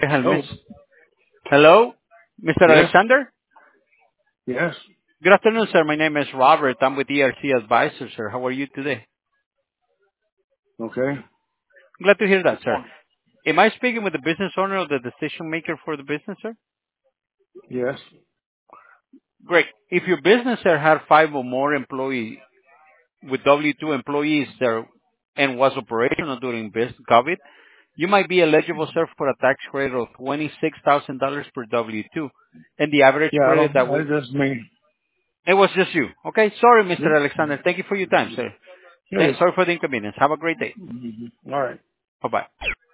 Hello. Hello, Mr. Yes. Alexander. Yes. Good afternoon, sir. My name is Robert. I'm with ERC Advisors, sir. How are you today? Okay. Glad to hear that, sir. Am I speaking with the business owner or the decision maker for the business, sir? Yes. Great. If your business, sir, had five or more employees with W-2 employees, sir, and was operational during COVID, you might be eligible, sir, for a tax credit of $26,000 per W-2. And the average Yeah, I credit don't, that that just me. it was just you. Okay. Sorry, Yep. Mr. Alexander. Thank you for your time, sir. Here. Sorry for the inconvenience. Have a great day. All right. Bye-bye.